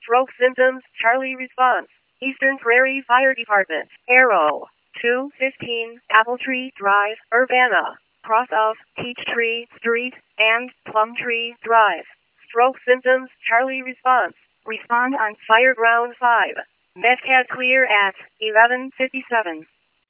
Stroke symptoms, Charlie response. Eastern Prairie Fire Department. Arrow. 215 Apple Tree Drive, Urbana. Cross of Peachtree Street and Plum Tree Drive. Stroke symptoms, Charlie response. Respond on Fireground 5. Medcat clear at 11:57.